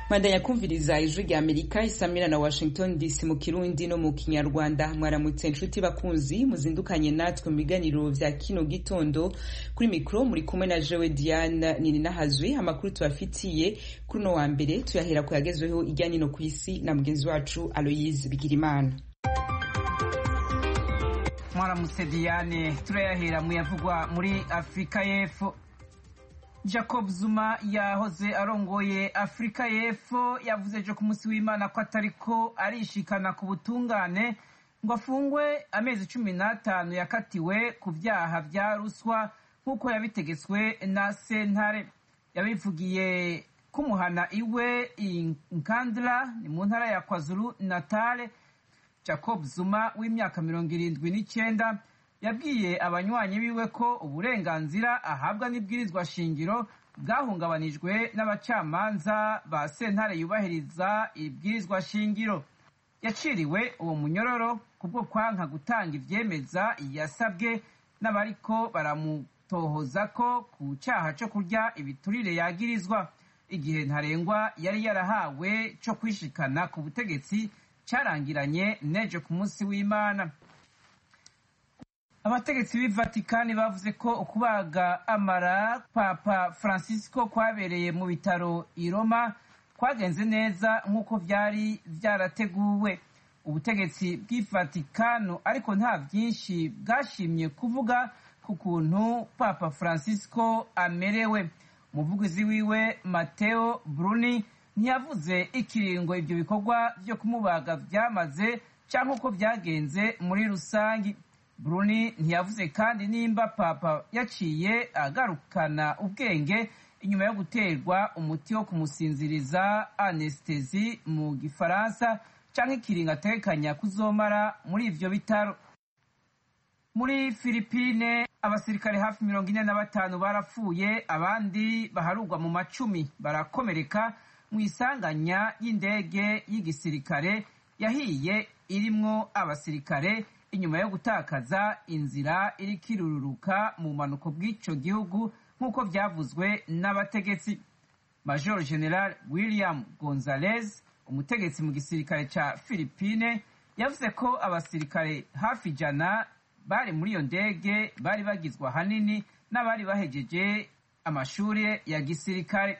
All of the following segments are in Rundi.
Mandanya kumviriza ijwi rya Amerika isamira na Washington DC mu Kirundi no mu Kinyarwanda. Mwaramutse nshuti bakunzi muzindukanye natwe mu biganiro vya kino gitondo. Kuri mikro muri kumwe na Jewe Diane Nininahazwe. Amakuru tubafitiye kuri no wa mbere tuyahera ku yagezweho ijyanye no kwisi na mugenzi wacu Aloise Bigirimana. Mwaramutse Diane, turayahera mu yavugwa muri Afrika y'Epfo. Jacob Zuma yahoze arongoye Afrika y'Epfo yavuze ejo ku munsi w'Imana ko atariko arishikana ku butungane ngo afungwe amezi 15 yakatiwe ku vyaha vya ruswa nk'uko yabitegetswe na sentare. Yabivugiye kumuhana iwe Nkandla ni mu ntara ya KwaZulu Natal. Jacob Zuma w'imyaka 79 yabwiye abanywanyi biwe ko uburenganzira ahabwa n'ibwirizwa shingiro bwahungabanijwe n'abacamanza ba sentare yubahiriza ibwirizwa shingiro. Yaciriwe uwo munyororo kubwo kwanka gutanga ivyemeza yasabwe n'abariko baramutohoza ko ku cyaha cyo kurya ibiturire yagirizwa. Igihe ntarengwa yari yarahawe cyo kwishikana ku butegetsi carangiranye nejo ku munsi w'Imana. Abategetsi b'i Vatikani bavuze ko ukubaga amara Papa Francisco kwabereye mu bitaro i Roma kwagenze neza nk'uko vyari vyarateguwe. Ubutegetsi bw'i Vatikano ariko nta vyinshi bwashimye kuvuga ku kuntu Papa Francisco amerewe. Umuvugizi wiwe Matteo Bruni ntiyavuze ikiringo ivyo bikorwa vyo kumubaga vyamaze canke uko vyagenze muri rusangi. Bruni ntiyavuze kandi nimba Papa yaciye agarukana ubwenge inyuma yo guterwa umuti wo kumusinziriza anestesi mu gifaransa canke ikiringo atekanya kuzomara muri ivyo bitaro. Muri Philippine abasirikare hafi 45 barapfuye, abandi baharugwa mu macumi barakomereka mu isanganya y'indege y'igisirikare yahiye irimwo abasirikare inyuma yo gutakaza inzira iri kirururuka mu manuko bw'ico gihugu nk'uko vyavuzwe n'abategetsi. Major General William Gonzalez, umutegetsi mu gisirikare ca Philippine, yavuze ko abasirikare hafi 100 bari muri iyo ndege bari bagizwe hanini n'abari bahejeje amashuri ya gisirikare.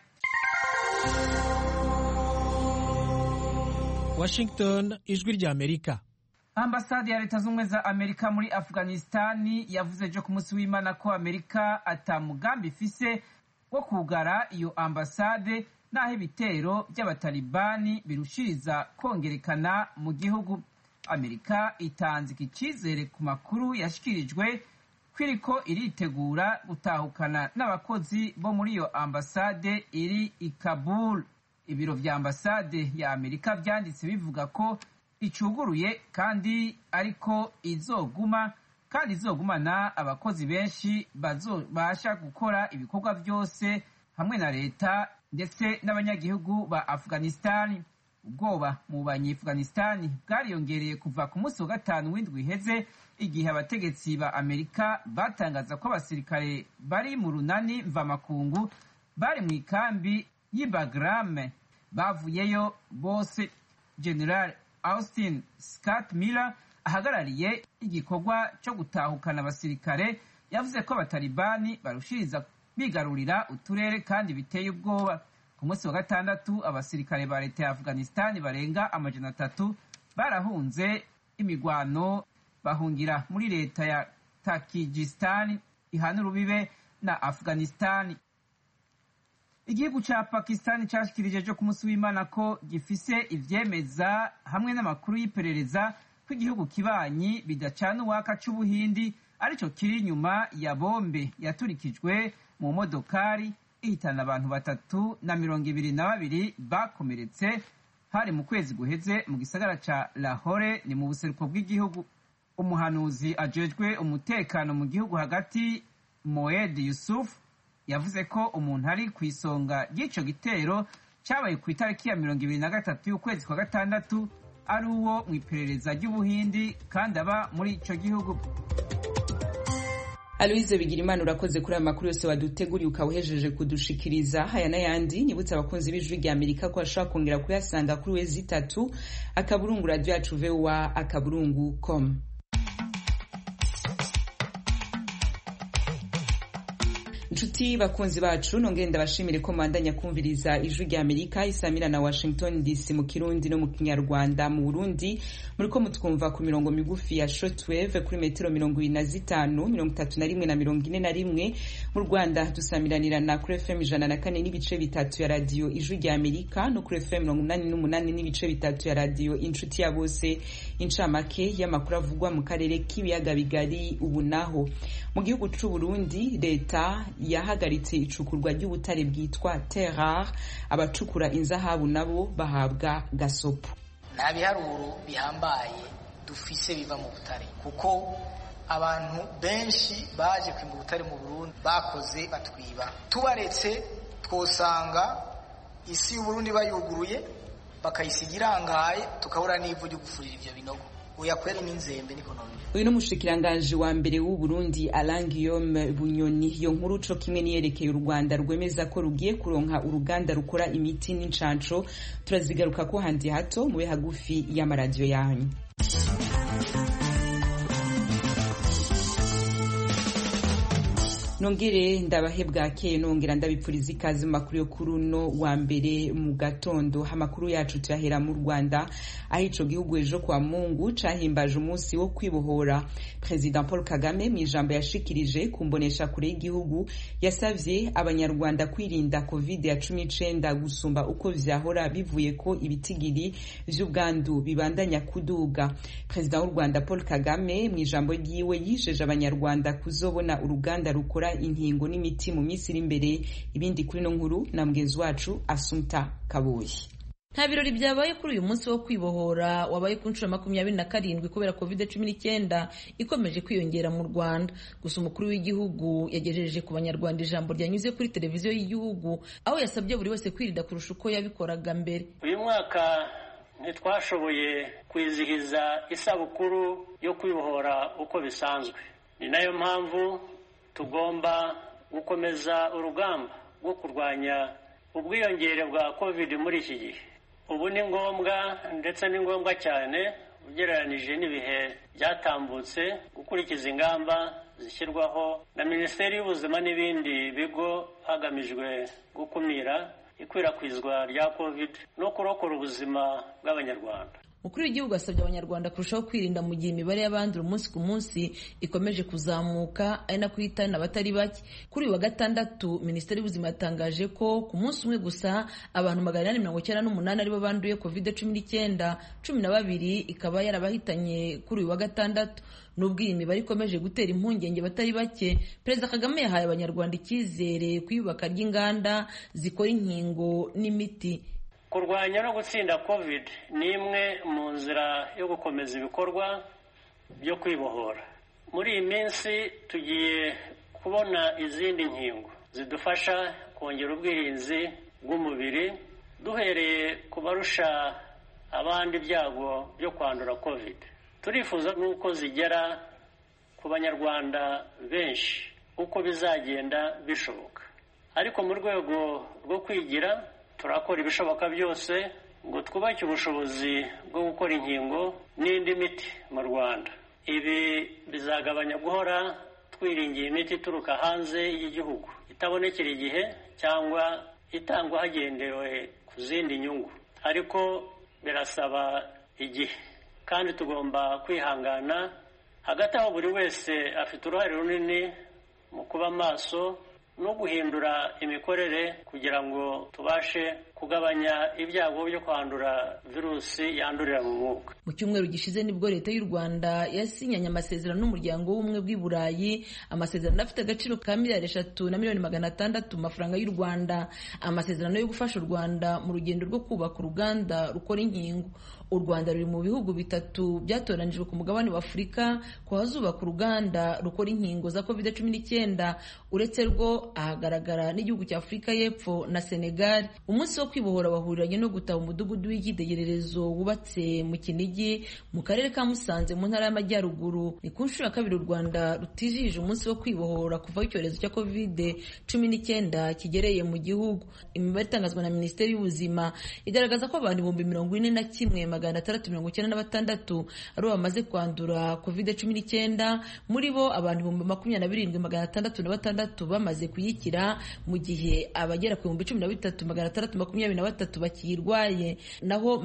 Washington, ijwi rya Amerika. Ambasade ya Leta Zunze za Amerika muri Afghanistani yavuze ejo ku munsi w'Imana ko Amerika atamugambi ifise wo kugara iyo ambasade naho ibitero by'abatalibani birushiriza kongerekana mu gihugu. Amerika itanze ikizere ku makuru yashikirijwe kwiriko iritegura gutahukana n'abakozi bo muri iyo ambasade iri i Kabul. Ibiro vya ambasade ya Amerika vyanditse bivuga ko icuguruye kandi ariko izogumana abakozi benshi bazobasha gukora ibikorwa byose hamwe na leta ndetse n'abanyagihugu ba Afghanistan. Ubwoba mu banyi-Afghanistan bwariyongereye kuva ku munsi wa gatanu w'indwi iheze igihe abategetsi ba Amerika batangaza ko abasirikare bari mu runani mvamakungu bari mu ikambi y'Ibagram bavuyeyo bose. General Austin Scott Miller ahagarariye igikorwa cyo gutahukana abasirikare yavuze ko abatalibani barushiriza bigarurira uturere kandi biteye ubwoba. Ku munsi wa gatandatu abasirikare ba leta ya Afghanistan barenga 300 barahunze imigwano bahungira muri leta ya Tajikistan ihana urubibe na Afghanistan. Igihugu ca Pakistan cashikirije ejo ku munsi w'Imana ko gifise ivyemeza hamwe n'amakuru y'iperereza ko igihugu kibanyi bidacana uwaka c'Ubuhindi arico kiri inyuma ya bombe yaturikijwe mu modokari ihitana abantu 322 bakomeretse hari mu kwezi guheze mu gisagara ca Lahore ni mu buseruko bw'igihugu. Umuhanuzi ajejwe umutekano mu gihugu hagati Moed Yusuf yavuze ko umuntu ari ku isonga ry'ico gitero cyabaye ku itariki ya 23 y'ukwezi kwa gatandatu ari uwo mu iperereza ry'Ubuhindi kandi aba muri ico gihugu. Aloise Bigirimana urakoze kuri aya makuru yose waduteguriye ukawuhejeje kudushikiriza. Haya n'ayandi nibutse abakunzi b'Ijwi rya Amerika ko bashobora kongera kuyasanga kuri wezi 3 akaburungu radio yacu voa@com. Nshuti bakunzi bacu nongere ndabashimire ko mandanya kumviriza Ijwi rya Amerika isamira na Washington DC mu Kirundi no mu Kinyarwanda. Mu Burundi muriko mutwumva ku mirongo migufi ya shortwave kuri metero 25, 31 na 41. Mu Rwanda dusamiranira na kuri FM 104 n'ibice bitatu ya radio Ijwi rya Amerika no kuri FM 88 n'ibice bitatu ya radio Inshuti ya Bose. Incamake y'amakuru avugwa mu karere k'ibiyaga bigari ubu naho mu gihugu c'u Burundi leta yahagaritse icukurwa ry'ubutare bwitwa terrar, abacukura inzahabu nabo bahabwa gasopo. Nta biharuro bihambaye dufise biva mu butare kuko abantu benshi baje kwimba ubutare mu Burundi bakoze batwiba. Tubaretse twosanga isi y'u Burundi bayuguruye bakayisigira angaye tukabura n'ivu ryo gufurira ivyo binogo. Uyakwera n'inzembe niko none. Uyu n'umushikiranganje wa mbere w'u Burundi Alain Guillaume Bunyoni. Iyo nkuru co kimwe niyerekeye u Rwanda rwemeza ko rugiye kuronka uruganda rukora imiti n'incanco. Turazigaruka ko handi hato mube hagufi y'amaradiyo yanyu. Nongere ndabahebwakeye nongera ndabipfuriza ikaze mu makuru yo kuri uno wa mbere mu gatondo. Amakuru yacu tuyahera mu Rwanda aho ico gihugu ejo kwa Mungu cahimbaje umunsi wo kwibohora. President Paul Kagame mu ijambo yashikirije kumbonesha kure y'igihugu yasavye abanyarwanda kwirinda COVID-19 gusumba uko vyahora bivuye ko ibitigiri vy'ubwandu bibandanya kuduga. President w'u Rwanda Paul Kagame mu ijambo ryiwe yijeje abanyarwanda kuzobona uruganda rukora inkingo n'imiti mu minsi iri imbere. Ibindi kuri no nkuru na mugenzi wacu Asumta Kabuye. Nta birori byabaye kuri uyu munsi wo kwibohora wabaye ku nshuro 27 kubera COVID-19 ikomeje kwiyongera mu Rwanda. Gusa umukuru w'igihugu yagejeje ku banyarwanda ijambo ryanyuze kuri televiziyo y'igihugu aho yasabye buri wese kwirinda kurusha uko yabikoraga mbere. Uyu mwaka ntitwashoboye kwizihiza isabukuru yo kwibohora uko bisanzwe. Ni nayo mpamvu tugomba gukomeza urugamba rwo kurwanya ubwiyongere bwa COVID muri iki gihe. Ubu ni ngombwa ndetse ni ngombwa cyane ugereranije n'ibihe byatambutse gukurikiza ingamba zishyirwaho na Minisiteri y'Ubuzima n'ibindi bigo hagamijwe gukumira ikwirakwizwa rya COVID no kurokora ubuzima bw'abanyarwanda. Umukuru w'igihugu asabye abanyarwanda kurushaho kwirinda mu gihe imibare y'abandura umunsi ku munsi ikomeje kuzamuka ari nako ihitana abatari bake. Kuri uyu wa gatandatu Minisiteri y'Ubuzima yatangaje ko ku munsi umwe gusa abantu 898 aribo banduye COVID-19, 12 ikaba yarabahitanye kuri uyu wa gatandatu. Nubwo iyi mibare ikomeje gutera impungenge batari bake, Perezida Kagame yahaye abanyarwanda icyizere kwiyubaka ry'inganda zikora inkingo n'imiti. Kurwanya no gutsinda COVID ni imwe mu nzira yo gukomeza ibikorwa byo kwibohora. Muri iyi minsi tugiye kubona izindi nkingo zidufasha kongera ubwirinzi bw'umubiri duhereye ku barusha abandi ibyago byo kwandura COVID. Turifuza nuko zigera ku banyarwanda benshi uko bizagenda bishoboka. Ariko mu rwego rwo kwigira turakora ibishoboka byose ngo twubake ubushobozi bwo gukora inkingo n'indi miti mu Rwanda. Ibi bizagabanya guhora twiringiye imiti ituruka hanze y'igihugu itabonekera igihe cyangwa itangwa hagendewe ku zindi nyungu. Ariko birasaba igihe kandi tugomba kwihangana. Hagati aho buri wese afite uruhare runini mu kuba maso no guhindura imikorere kugira ngo tubashe kugabanya ibyago byo kwandura virusi yandurira mu mwuka. Mu cyumweru gishize nibwo leta y'u Rwanda yasinyanye amasezerano n'umuryango w'ubumwe bw'i Burayi, amasezerano afite agaciro ka miliyari 3,600,000 mafaranga y'u Rwanda, amasezerano yo gufasha u Rwanda mu rugendo rwo kubaka uruganda rukora inkingo. U Rwanda ruri mu bihugu bitatu byatoranijwe ku mugabane wa Afurika ko hazubaka uruganda rukora inkingo za COVID-19, uretse rwo ahagaragara n'igihugu cya Afurika y'Epfo na Senegal. Umunsi wo wo kwibohora wahuriranye no gutaha umudugudu w'icyitegererezo wubatse mu Kinigi mu karere ka Musanze mu ntara y'Amajyaruguru. Ni ku nshuro ya kabiri u Rwanda rutizihije umunsi wo kwibohora kuva icyorezo cya COVID-19 kigereye mu gihugu. Imibare itangazwa na Minisiteri y'Ubuzima igaragaza ko abantu 41,696 ari bamaze kwandura COVID-19, muri bo abantu 27,666 bamaze kuyikira, mu gihe abagera ku 13,623 bakiyirwaye, naho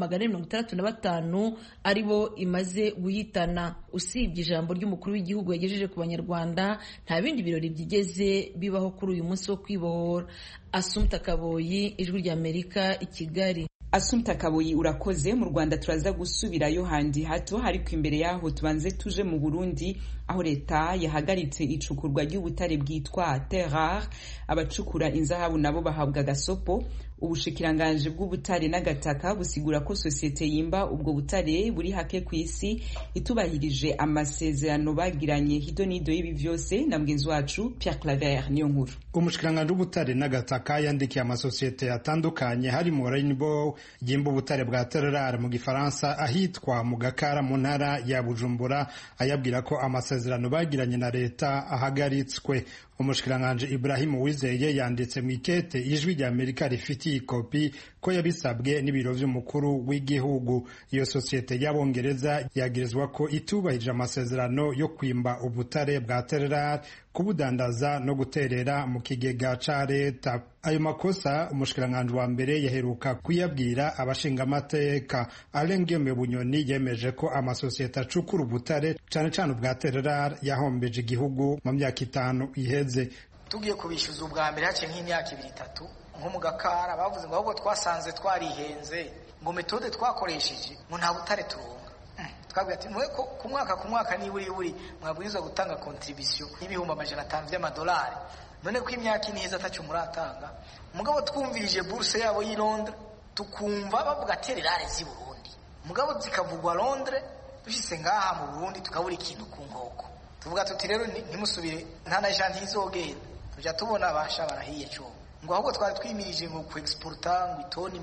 465 ari bo imaze guhitana. Usibye ijambo ry'umukuru w'igihugu yagejeje ku Banyarwanda, nta bindi birori byigeze bibaho kuri uyu munsi wo kwibohora. Assumpta Kaboyi, Ijwi ry'Amerika, i Kigali. Assumpta Kaboyi, urakoze. Mu Rwanda turaza gusubirayo handi hato, ariko imbere yaho tubanze tuje mu Burundi, aho leta yahagaritse icukurwa ry'ubutare bwitwa terre rare. Abacukura inzahabu nabo bahabwa agasopo. Ubushikiranganje bw'ubutare n'agataka busigura ko sosiyete yimba ubwo butare buri hake ku isi itubahirije amasezerano bagiranye. Hido nido y'ibi vyose na mugenzi wacu Pierre Claver niyo nkuru. Umushikiranganje w'ubutare n'agataka yandikiye amasosiyete atandukanye harimo Rainbow yimba ubutare bwa terre rare mu Gifaransa ahitwa mu Gakara mu ntara ya Bujumbura, ayabwira ko amasezerano bagiranye na leta ahagaritswe. Umushikiranganje Ibrahim Uwizeye yanditse mu ikete Ijwi ry'Amerika rifitiye ikopi ko yabisabwe n'ibiro vy'umukuru w'igihugu. Iyo sosiyete y'Abongereza yagirizwa ko itubahirije amasezerano yo kwimba ubutare bwa terre rare, kubudandaza no guterera mu kigega ca leta. Ayo makosa umushikiranganje wa mbere yaheruka kuyabwira abashingamateka. Alain Guillaume Bunyoni yemeje ko amasosiyete acukura ubutare cane cane ubwa terre rare yahombeje igihugu mu myaka 5 iheze. Tugiye kubishyuza ubwa mbere haciye nk'imyaka 2-3 nko mu Gakara bavuze ngo ahubwo twasanze twarihenze ngo metode twakoresheje ngo nta butare turonka. Twabwiye ati mwe ko ku mwaka ni buri mwabwirizwa gutanga contribution y'ibihumbi 500 by'amadolari, none ko imyaka inihiza atacyo muratanga. Mugabo twumvirije bourse yabo y'i Londres tukumva bavuga terre rare z'i Burundi, mugabo zikavugwa Londres, dushitse ngaha mu Burundi tukabura ikintu ku nkoko. Tuvuga tuti rero ntimusubire nta na janti izogenda, tujya tubona abasha barahiye cyo ngo ahubwo twari twimirije ngo ku exporta ngo itoni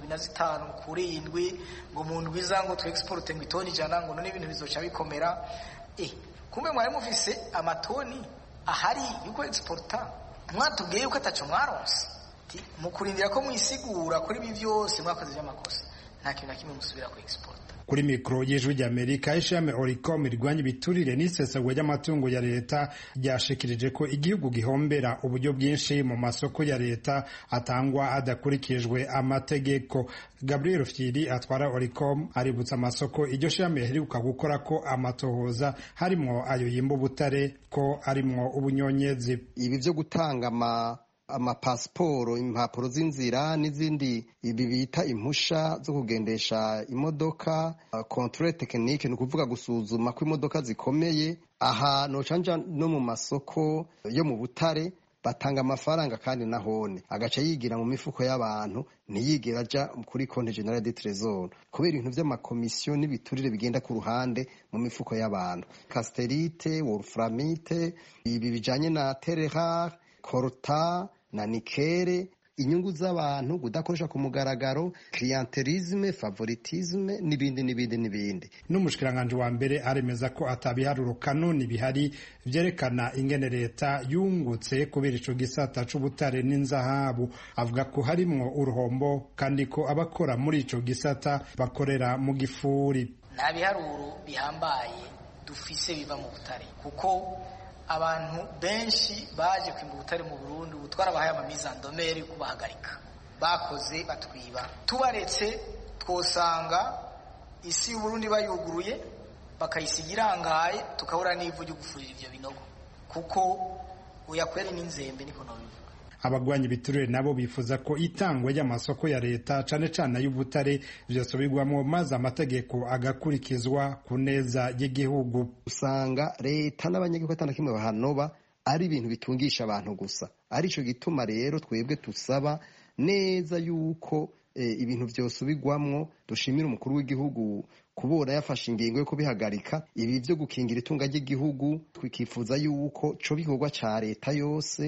75 kuri 7 ngo mu ndwi zango tu exporte ngo itoni 100 ngo none ibintu bizoca bikomera. Kumbe mwari mufise amatoni ahari yuko exporta, mwatubwiye yuko ataco mwaronse mu kurindira ko mwisigura kuri ibi byose mwakoze by'amakosa, nta kintu na kimwe musubira ku exporta. Kuri mikro y'Ijwi ry'Amerika, ishami Oricom rirwanya ibiturire n'isesagwa ry'amatungo ya leta ryashikirije ko igihugu gihombera uburyo bwinshi mu masoko ya leta atangwa adakurikijwe amategeko. Gabriel Fyiri atwara Oricom aributsa amasoko iryo shami yaheruka gukora ko amatohoza harimo ayo yimba ubutare ko arimwo ubunyonyezi. Ibi byo gutanga amapasiporo, impapuro z'inzira n'izindi ibi bita impusha zo kugendesha imodoka, controle technique, ni kuvuga gusuzuma ko imodoka zikomeye. Aha no canja no mu masoko yo mu butare batanga amafaranga kandi nahone agaca yigira mu mifuko y'abantu, ntiyigira aja kuri compte general de trésor kubera ibintu vy'amakomisiyo n'ibiturire bigenda ku ruhande mu mifuko y'abantu. Casterite, wolframite, ibi bijanye na terre rare, korota na nikere, inyungu z'abantu kudakoresha ku mugaragaro, clientelisme, favoritisme n'ibindi. N'umushikiranganje wa mbere aremeza ko atabiharuro kanoni bihari vyerekana ingene leta yungutse kubera ico gisata c'ubutare n'inzahabu. Avuga ko harimwo uruhombo kandi ko abakora muri ico gisata bakorera mu gifuri. Nta biharuro bihambaye dufise biva mu butare kuko abantu benshi baje kwimba ubutare mu Burundi ubutwara bahaye amamizandomeri kubahagarika, bakoze batwiba. Tubaretse twosanga isi y'Uburundi bayuguruye bakayisigira irangaye, tukabura n'ivu ryo gufurira ivyo binogo kuko uyakwere n'inzembe niko nobivuga. Abagwanya ibiturire nabo bifuza ko itangwa y'amasoko ya leta cane cane y'ubutare vyosubirwamwo maze amategeko agakurikizwa ku neza y'igihugu. Usanga leta n'abanyagihugu atandukanye bahanoba ari ibintu bitungisha abantu gusa. Arico gituma rero twebwe tusaba neza yuko ibintu vyosubirwamwo. Dushimira umukuru w'igihugu kubora yafashe ingingo yo kubihagarika. Ibi byo gukingira itunga ry'igihugu twikifuza yuko co bikorwa ca leta yose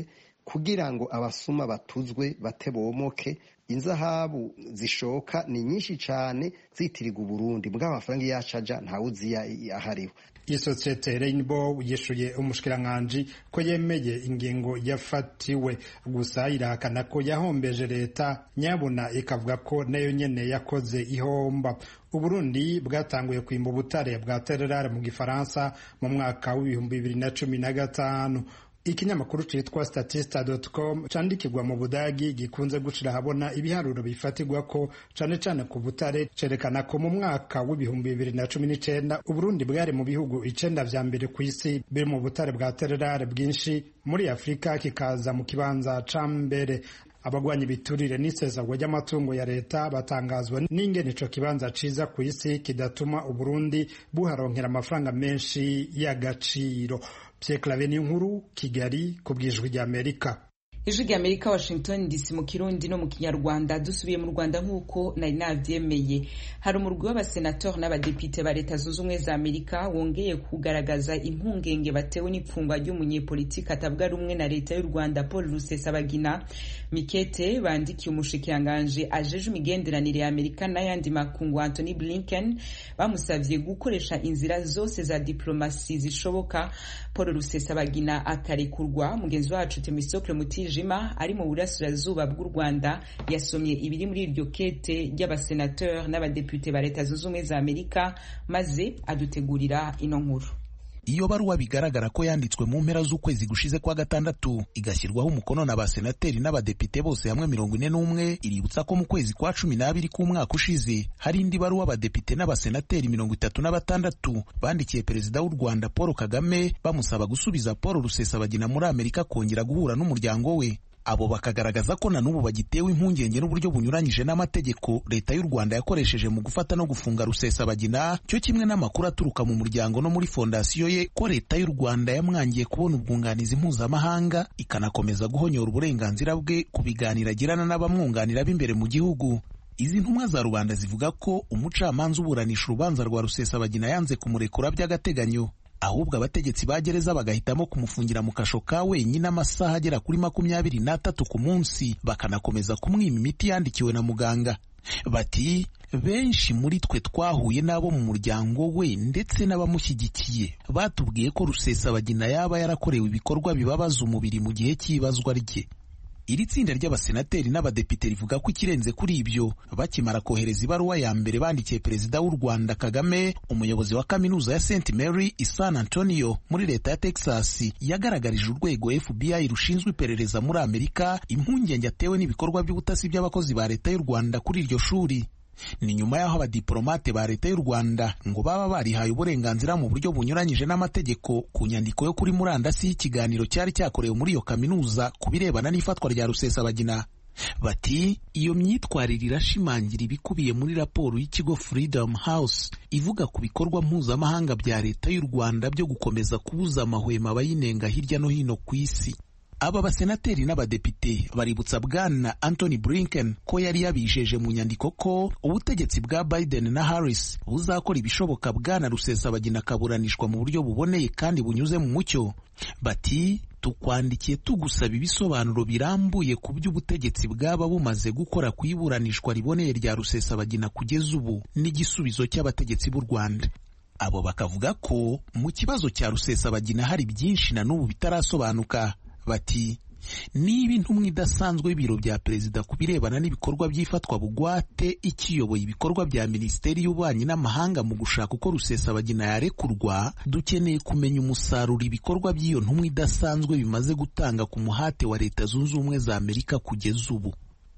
kugira ngo abasuma batuzwe batebomoke. Inzahabu zishoka ni nyinshi cyane zitirirwa Burundi, mbwa amafaranga yacaja ntawuzi ahariho. Isosiyete Rainbow yishuye umushikiranganji ko yemeye ingingo yafatiwe, gusa irahakana ko yahombeje leta, nyabuna ikavuga ko nayo nyene yakoze ihomba. Uburundi bwatanguye kwimba ubutare bwa tererare mu Gifaransa mu mwaka w'2015. Ikinyamakuru citwa statista.com candikirwa mu Budagi gikunze gushira habona ibiharuro bifatirwa ko cane cane ku butare, cerekana ko mu mwaka w'2019 Uburundi bwari mu bihugu 9 vya mbere ku isi biri mu butare bwa tererare bwinshi, muri Afrika kikaza mu kibanza ca mbere. Abagwanya ibiturire n'isesagwa ry'amatungo ya leta batangazwa n'ingene ico kibanza ciza ku isi kidatuma Uburundi buharonkera amafaranga menshi y'agaciro. Pierre Claver Nkuru, Kigali, ku bw'Ijwi ry'Amerika. Ijwi ry'Amerika, Washington DC, mu Kirundi no mu Kinyarwanda. Dusubiye mu Rwanda nk'uko nari navyemeye, hari umurwi w'abasenatori n'abadepite ba Leta Zunze Ubumwe za Amerika wongeye kugaragaza impungenge batewe n'ipfungwa ry'umunyepolitiki atavuga rumwe na leta y'u Rwanda Paul Rusesabagina. Mikete bandikiye umushikiranganje ajeje imigenderanire ya Amerika n'ayandi makungu Anthony Blinken bamusavye gukoresha inzira zose za diplomasi zishoboka Paul Rusesabagina akarekurwa. Mugenzi wacu Temisocle Mutijima ari mu burasirazuba bw'u Rwanda yasomye ibiri muri iryo kete ry'abasenateur n'abadepute ba Leta Zunze Ubumwe za Amerika maze adutegurira ino nkuru. Iyo baruwa bigaragara ko yanditswe mu mpera z'ukwezi gushize kwa gatandatu igashyirwaho umukono na basenateri n'abadepite bose hamwe 41, iributsa ko mu kwezi kwa 12 k'umwaka ushize hari indi baruwa abadepite n'abasenateri 36 bandikiye perezida w'u Rwanda Paul Kagame bamusaba gusubiza Paul Rusesabagina muri Amerika kongera guhura n'umuryango we. Abo bakagaragaza ko na n'ubu bagitewe impungenge n'uburyo bunyuranyije n'amategeko leta y'u Rwanda yakoresheje mu gufata no gufunga Rusesabagina, cyo kimwe n'amakuru aturuka mu muryango no muri fondasiyo ye ko leta y'u Rwanda yamwangiye kubona ubwunganizi mpuzamahanga ikanakomeza guhonyora uburenganzira bwe ku biganiro agirana n'abamwunganira b'imbere mu gihugu. Izi ntumwa za rubanda zivuga ko umucamanza uburanisha urubanza rwa Rusesabagina yanze kumurekura by'agateganyo, ahubwo abategetsi ba gereza bagahitamo kumufungira mu kasho ka wenyine amasaha agera kuri 23 ku munsi, bakanakomeza kumwima imiti yandikiwe na muganga. Bati benshi muri twe twahuye n'abo mu muryango we ndetse n'abamushyigikiye batubwiye ko Rusesabagina yaba yarakorewe ibikorwa bibabaza umubiri mu gihe cy'ibazwa rye. Iri tsinda ry'abasenateri n'abadepite rivuga ko ikirenze kuri ibyo, bakimara kohereza ibaruwa ya mbere bandikiye perezida w'u Rwanda Kagame, umuyobozi wa kaminuza ya St Mary i San Antonio muri leta ya Texas yagaragarije urwego FBI rushinzwe iperereza muri Amerika impungenge atewe n'ibikorwa by'ubutasi by'abakozi ba leta y'u Rwanda kuri iryo shuri. Ni nyuma y'aho abadiplomate ba leta y'u Rwanda ngo baba barihaye uburenganzira mu buryo bunyuranyije n'amategeko ku nyandiko yo kuri murandasi y'ikiganiro cyari cyakorewe muri iyo kaminuza ku birebana n'ifatwa rya Rusesabagina. Bati iyo myitwarire irashimangira ibikubiye muri raporo y'ikigo Freedom House ivuga ku bikorwa mpuzamahanga bya leta y'u Rwanda byo gukomeza kubuza amahwemo abayinenga hirya no hino ku isi. Aba basenateri n'abadepite baributsa bwana Anthony Blinken ko yari yabijeje mu nyandiko ko ubutegetsi bwa Biden na Harris buzakora ibishoboka bwana Rusesabagina akaburanishwa mu buryo buboneye kandi bunyuze mu mucyo. Bati tukwandikiye tugusaba ibisobanuro birambuye ku by'ubutegetsi bwaba bumaze gukora ku iburanishwa riboneye rya Rusesabagina kugeza ubu n'igisubizo cy'abategetsi b'u Rwanda. Abo bakavuga ko mu kibazo cya Rusesabagina hari byinshi na n'ubu bitarasobanuka. Bati niba intumwa idasanzwe y'ibiro bya perezida ku birebana n'ibikorwa by'ifatwa bugwate ikiyoboye ibikorwa bya Minisiteri y'Ububanyi n'Amahanga mu gushaka uko Rusesabagina yarekurwa, dukeneye kumenya umusaruro ibikorwa by'iyo ntumwa idasanzwe bimaze gutanga ku muhate wa Leta Zunze Ubumwe za Amerika kugeza ubu.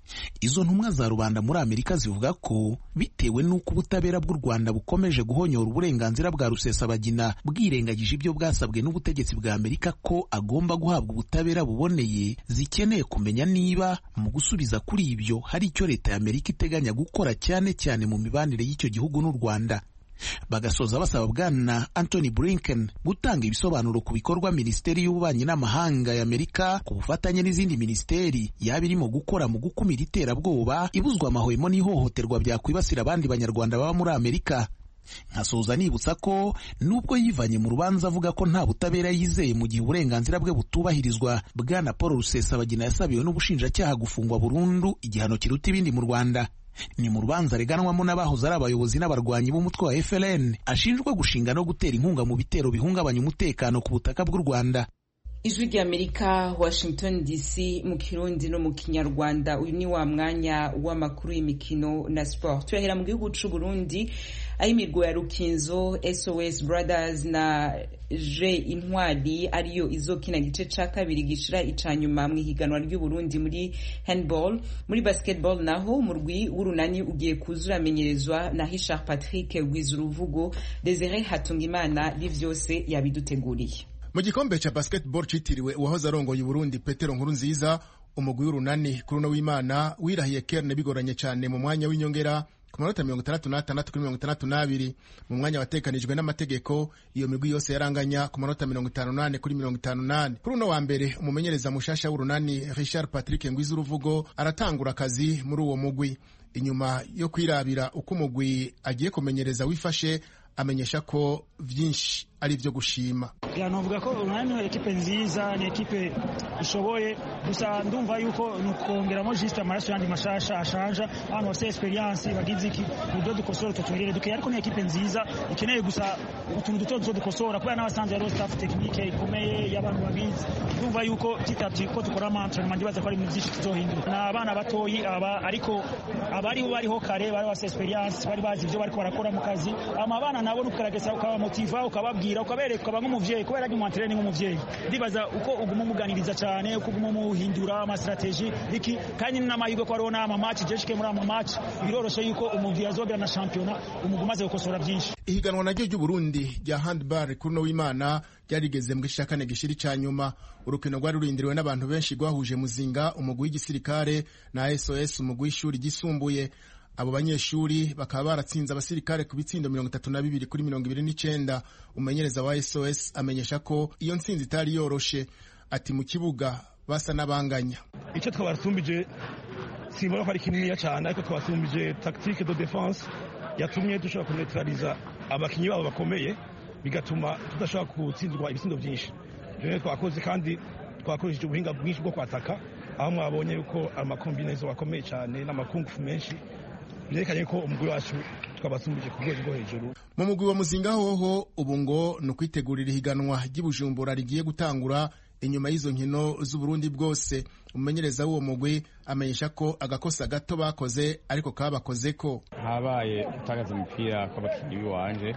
Izo ntumwa za rubanda muri Amerika zivuga ko bitewe n'uko ubutabera bw'u Rwanda bukomeje guhonyora uburenganzira bwa Rusesabagina bwirengagije ibyo bwasabwe n'ubutegetsi bwa Amerika ko agomba guhabwa ubutabera buboneye, zikeneye kumenya niba mu gusubiza kuri ibyo hari icyo leta ya Amerika iteganya gukora cyane cyane mu mibanire y'icyo gihugu n'u Rwanda. Bagasoza basaba bwana Anthony Blinken gutanga ibisobanuro ku bikorwa Minisiteri y'Ububanyi n'Amahanga ya Amerika ku bufatanye n'izindi minisiteri yaba irimo gukora mu gukumira iterabwoba, ibuzwa amahwemo n'ihohoterwa byakwibasira abandi banyarwanda baba muri Amerika. nkasoza nibutsa ko nubwo yivanye mu rubanza avuga ko nta butabera yizeye mu gihe uburenganzira bwe butubahirizwa, Bwana Paul Rusesabagina yasabiwe n'ubushinjacyaha gufungwa burundu, igihano kiruta ibindi mu Rwanda. Ni mu rubanza reganwamo n'abahoze ari abayobozi n'abarwanyi b'umutwe wa FLN, ashinjwa gushinga no gutera inkunga mu bitero bihungabanya umutekano ku butaka bw'u Rwanda. Ijwi ry'Amerika, Washington DC, mu Kirundi no mu Kinyarwanda. Uyu ni wa mwanya w'amakuru y'imikino na sport. Turahera mu gihugu c'u Burundi, aho imirwi ya Rukinzo, SOS Brothers na Je Intwari ariyo izokina igice ca kabiri gishira icanyuma mu higanwa ry'u Burundi muri handball. Muri basketball naho umurwi w'urunani ugiye kuzuramenyerezwa na Richard Patrick Gwizuruvugo. Desire Hatungimana bivyose yabiduteguriye. Mu gikombe cha basketball citiriwe uwahoze arongoye Burundi Petero Nkurunziza, umugwi w'urunani kuri no w'Imana wirahiye Kerne bigoranye cyane mu mwanya w'inyongera ku manota 66 kuri 62. Mu mwanya watekanijwe n'amategeko iyo migwi yose yaranganya ku manota 58 kuri 58. Kuri no wa mbere umumenyereza mushasha w'urunani Richard Patrick Ngwizuruvugo aratangura akazi muri uwo mugwi. Inyuma yo kwirabira uko umugwi agiye kumenyereza wifashe, amenyesha ko vyinshi ari vyo gushima. Novuga ko urunani ni ekipe nziza, ni ekipe ishoboye, gusa ndumva yuko nukongeramo juste amaraso yandi mashasha ashanja, abantu bafite experience bagize iki ibyo dukosora tuturire duke, ariko ni ekipe nziza ikeneye gusa utuntu duto dukosora, kubera n'abasanzwe ari staff technique ikomeye y'abantu babizi. Ndumva yuko kitavye ko dukora entraînement ndibaza ko ari mu byinshi tuzohindura. Na abana batoyi ariko abari bariho kare bari bafite experience, bari bazi ibyo bari barakora mu kazi. Abana nabo nukaragesa ukabamotiva, ukababwira, ukabereka, ukaba nk'umuvyeyi, kubera ari mu entraînement nk'umuvyeyi. Ndibaza uko uguma muganiriza cyane, uko uguma muhindura ama strategy iki, kandi n'amahirwe ko ariho n'ama match jeshike muri ama match biroroshe yuko umuvyeyi azogera na championnat umugumaze gukosora byinshi. Ihiganwa naryo ry'u Burundi rya handball kuri no w'Imana ryarigeze mu gishakane gishiri cyanyuma. Urukino rwari rurindiriwe n'abantu benshi rwahuje Muzinga, umugwi w'igisirikare, na SOS, umugwi w'ishuri gisumbuye. Abo banyeshuri bakaba baratsinze abasirikare ku bitsindo 32 kuri 29. Umenyereza wa SOS amenyesha ko iyo ntsinzi itari yoroshe, ati mu kibuga basa nabanganya. Icyo twabasumbije simbona ko ari kinini cyane, ariko twabasumbije tactique de défense yatumye dushobora kuneutraliza abakinyi babo bakomeye, bigatuma tudashobora gutsindwa ibitsindo byinshi. Rero twakoze, kandi twakoresheje ubuhinga bwinshi bwo kwataka, aho mwabonye yuko amakombinazo akomeye cyane n'amakungufu menshi, byerekanye ko umugwi wacu twabasumbije ku rwego rwo hejuru. Mu mugwi wa Muzinga hoho ubu ngo no kwitegurira ihiganwa ry'Ibujumbura rigiye gutangura inyuma y'izo nkino z'u Burundi bwose. Umumenyereza w'uwo mugwi amenyesha ko agakosa gato bakoze ariko kabakoze ko habaye gutagaza umupira kw'abakinyi biwanje,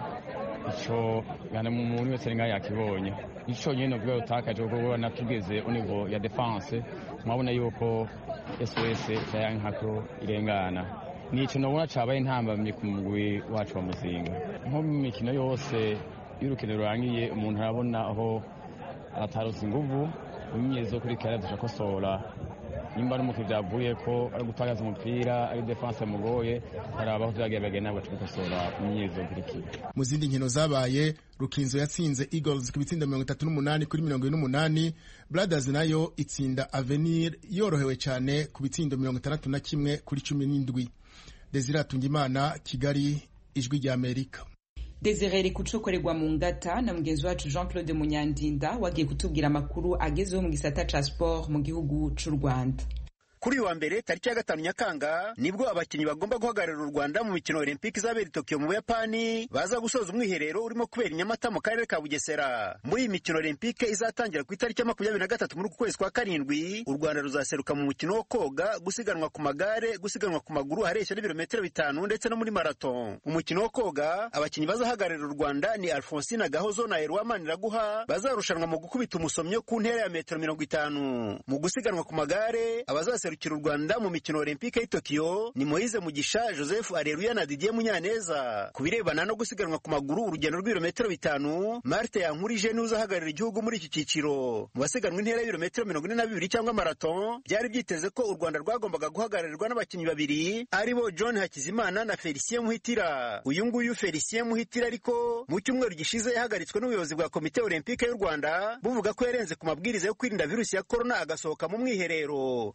ico yana mu muntu wese nga yakibonye. Ico nyene ubwo utakaje ubwo natugeze univo ya defense, mwabona yuko SOS yayankako irengana. Nico nobona cabaye intambamye ku mugwi wacu wa Muzinga. Nko mu mikino yose y'urukino rurangiye umuntu arabona aho atarose inguvu, imyezo kuri kare dushakosora. Nimba ari umukino byavuye ko ari gutagaza umupira, ari defense mugoye, harabaho byagerageje nabo tukosora imyezo kuri kire. Mu zindi nkino zabaye, Rukinzo yatsinze Eagles ku bitsindo 38 kuri 28. Brothers nayo itsinda Avenir yorohewe cyane ku bitsindo 61 kuri 17. Desire Hatungimana, Kigali, Ijwi ry'Amerika. Desire kucokorerwa mu ngata na mugenzi wacu Jean-Claude Munyandinda wagiye kutubwira amakuru agezeho mu gisata ca sport mu gihugu c'u Rwanda. Kuri wa mbere tariki ya 5 Nyakanga nibwo abakinyi bagomba guhagararira u Rwanda mu mikino Olympique izabera Tokyo mu Buyapani baza gusoza umwiherero urimo kubera Nyamata mu karere ka Bugesera. Muri iyi mikino Olympique izatangira ku itariki ya 23 muri kwezi kwa karindwi, u Rwanda ruzaseruka mu mukino wo koga, gusiganwa ku magare, gusiganwa ku maguru hareshya n'ibirometero 5 ndetse no muri marathon. Umukino wo koga abakinyi bazahagararira u Rwanda ni Alphonsine Gahozo na Erwa Maniraguha, bazarushanwa mu gukubita umusomyo ku ntera ya metero 50. Mu gusiganwa ku magare abazaserukira u Rwanda mu mikino Olympique ya Tokyo ni Moise Mugisha, Joseph Areruya na Didier Munyaneza. Kubirebana no gusiganwa ku maguru urugendo rw'ibirometero 5, Marthe Yankurije niwe uzahagararira igihugu muri iki cyiciro. Mu basiganwa intera y'ibirometero 42 cyangwa marathon, byari byiteze ko u Rwanda rwagombaga guhagararirwa n'abakinyi babiri, aribo John Hakizimana na Felicien Muhitira. Uyu nguyu Felicien Muhitira ariko mu cyumweru gishize yahagaritswe n'ubuyobozi bwa Komite Olympique y'u Rwanda buvuga ko yarenze ku mabwiriza yo kwirinda virusi ya corona agasohoka mu mwiherero. Felicien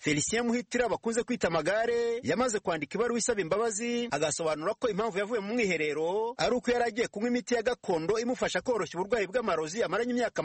Muhitira bakunze kwita Amagare yamaze kwandika ibaruwa isaba imbabazi, agasobanura ko impamvu yavuye mu mwiherero ari uko yari agiye kunywa imiti ya gakondo imufasha koroshya uburwayi bw'amarozi amaranye imyaka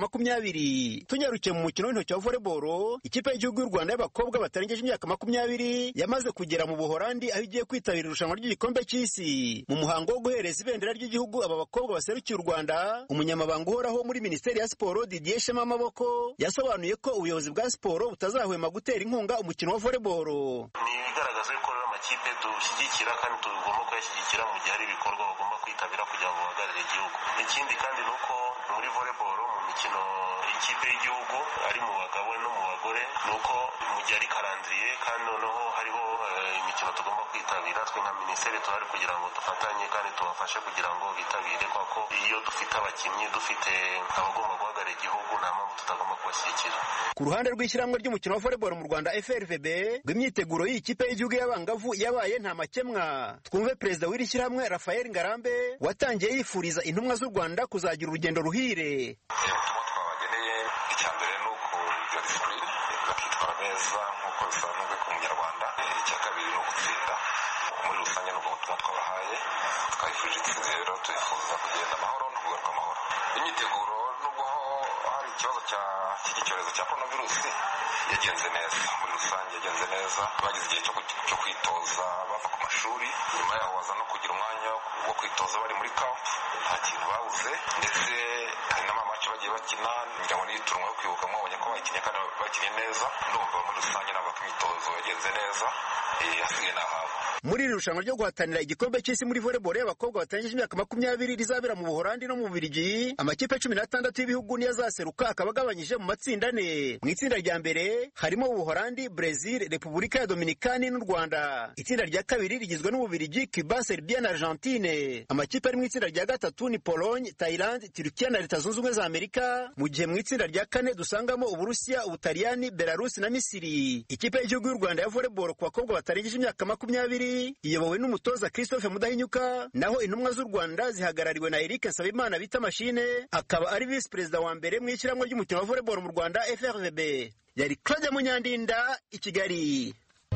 20. Tunyarukiye mu mukino w'intoki wa volleyball, ikipe y'igihugu y'u Rwanda y'abakobwa batarengeje imyaka 20 yamaze kugera mu Buholandi aho igiye kwitabira irushanwa ry'igikombe cy'isi. Mu muhango wo guhereza ibendera ry'igihugu aba bakobwa baserukiye u Rwanda, umunyamabanga uhoraho muri Minisiteri ya Siporo Didier Shema Maboko yasobanuye ko ubuyobozi bwa siporo butazahwema gutera inkunga umukino wa volleyball. Ni igaragaza ko amakipe dushyigikira kandi tugomba kuyashyigikira mu gihe hari ibikorwa bagomba kwitabira kugira ngo bahagarare igihugu. Ikindi kandi ni uko muri volleyball mu mikino y'ikipe y'igihugu ari mu bagabo no mu bagore, ni uko mu gihe ari karandiriye kandi noneho hariho imikino tugomba kwitabira, twe nka minisiteri tuhari kugira ngo dufatanye kandi tubafashe kugira ngo bitabire, kuko iyo dufite abakinnyi dufite abagomba guhagarara igihugu nta mpamvu tutagomba kubashyigikira. Ku ruhande rw'ishyirahamwe ry'umukino wa volleyball mu Rwanda FRVB, imyiteguro y'ikipe y'igihugu y'abangavu yabaye nta makemwa. Twumve perezida w'iri shyirahamwe Raphael Ngarambe watangiye yifuriza intumwa z'u Rwanda kuzagira urugendo ruhire. Ubutumwa twabageneye icya mbere ni ukugira disipurine bakitwara neza nk'uko bisanzwe ku munyarwanda. Icya kabiri ni ugutsinda. Muri rusange ni ubwo butumwa twabahaye, twabifurije intsinzi rero, twifuza kugenda amahoro no kugaruka amahoro. Imyiteguro nubwo hari ikibazo cy'iki cyorezo cya coronavirusi yagenze neza, muri rusange yagenze neza. Bagize igihe cyo kwitoza bava ku mashuri, nyuma yaho baza no kugira umwanya wo kwitoza bari muri camp, nta kintu babuze, ndetse hari n'amamaci bagiye bakina, ngira ngo n'iyiturunwa yo kwibuka mwabonye ko bakinnye kandi bakinnye neza. Ndumva muri rusange ntabwo ko imyitozo yagenze neza, hasigaye n'ahabo. Muri iri rushanwa ryo guhatanira igikombe cy'isi muri volleyball y'abakobwa batangeje imyaka 20 rizabera mu Buholandi no mu Bubiligi, amakipe 16 y'ibihugu niyo azaseruka, akaba agabanyije mu matsinda ane. Mu itsinda rya mbere harimo Ubuholandi, Brazil, Repubulika ya Dominikani n'u Rwanda. Itsinda rya kabiri rigizwe n'Ububiligi, Cuba, Serbia na Argentine. Amakipe ari mu itsinda rya gatatu ni Pologne, Thailand, Turkiya na Leta Zunze Ubumwe za Amerika, mu gihe mu itsinda rya kane dusangamo Uburusiya, Ubutaliyani, Belarus na Misiri. Ikipe y'igihugu y'u Rwanda ya volleyball ku bakobwa batarengeje imyaka 20 iyobowe n'umutoza Christophe Mudahinyuka, naho intumwa z'u Rwanda zihagarariwe na Eric Nsabimana bita Machine, akaba ari vice perezida wa mbere mu ishyirahamwe ry'umukino wa volleyball mu Rwanda FRVB. Yari Claude Munyandinda i Kigali.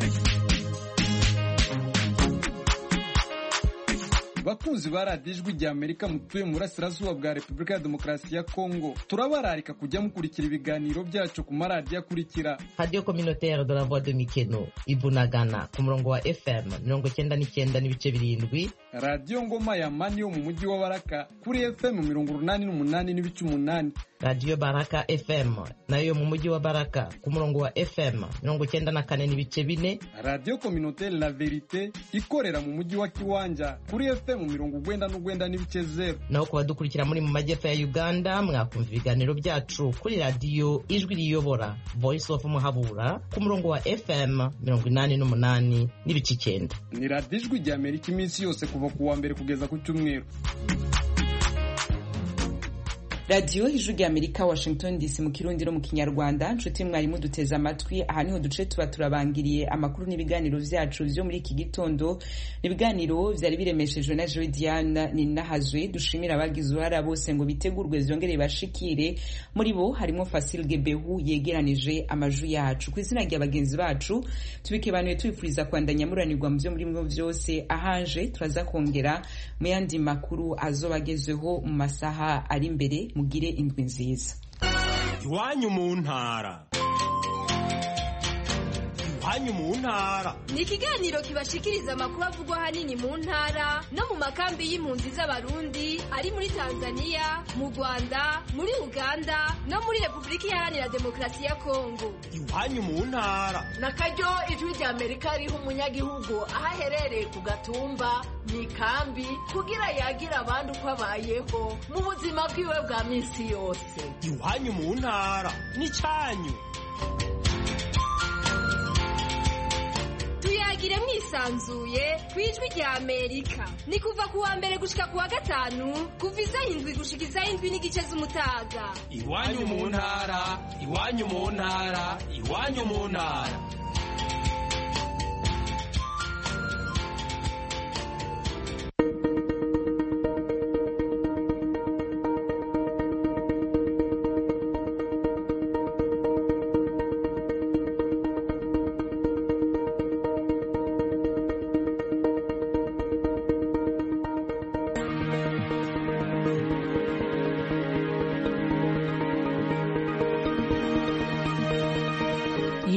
Bakunzi ba radiyo ijwi rya Amerika mutuye mu burasirazuba bwa Repubulika ya Demokarasi ya Kongo, turabararika kujya mukurikira ibiganiro byacu ku maradiyo akurikira: Radio Communautaire de la Voix de Mikeno Ibunagana ku murongo wa FM 99.7, Radio Ngoma ya Mani yo mu mujyi wa Baraka kuri FM 88.8, Radio Baraka FM nayo mu mujyi wa Baraka ku murongo wa FM 94.4, Radio Communautaire La Verite ikorera mu mujyi wa Kiwanja kuri FM 99.0. naho kuba dukurikira muri mu majyepfo ya Uganda mwakumva ibiganiro byacu kuri radio Ijwi Riyobora Voice of Muhabura ku murongo wa FM 88.9. Ni radiyo Ijwi rya Amerika iminsi yose kuva ku wa mbere kugeza ku cyumweru. Radio Ijwi rya Amerika Washington DC mu Kirundi no mu Kinyarwanda. Nshuti mwarimu duteza amatwi, aha niho duce tuba turabangiriye amakuru n'ibiganiro vyacu vyo muri iki gitondo. Ibiganiro vyari biremeshejwe na Joy Diane Ninahazwe. Dushimira abagize uruhara bose ngo bitegurwe vyongere bashikire, muri bo harimo Fasil Gebehu yegeranije amaju yacu. Ku izina rya bagenzi bacu tubikebanuye twifuriza kwandanya muranirwa mu vyo muri mwe vyose. Ahanje turaza kongera mu yandi makuru azobagezweho mu masaha ari imbere. Mugire indwi nziza. Iwanyu mu ntara. Iwanyu mu ntara ni ikiganiro kibashikiriza amakuru avugwa hanini mu ntara no mu makambi y'impunzi z'abarundi ari muri Tanzania, mu Rwanda, muri Uganda no muri Repubulika Iharanira Demokarasi ya Kongo. Iwanyu mu ntara na karyo Ijwi rya Amerika riha umunyagihugu aho aherereye ku gatumba mu ikambi kugira yagira abandi uko abayeho mu buzima bwiwe bwa minsi yose. Iwanyu mu ntara ni cyanyu. Tuyagire mwisanzuye ku Ijwi rya Amerika. Ni kuva ku wa mbere gushika ku wa gatanu kuva isaha 7 gushika isaha 7 n'igice z'umutaga. Iwanyu mu ntara, iwanyu mu ntara, iwanyu mu ntara.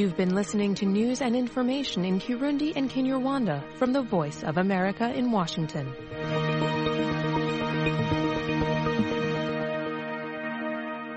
You've been listening to news and information in Kirundi and Kinyarwanda from the Voice of America in Washington.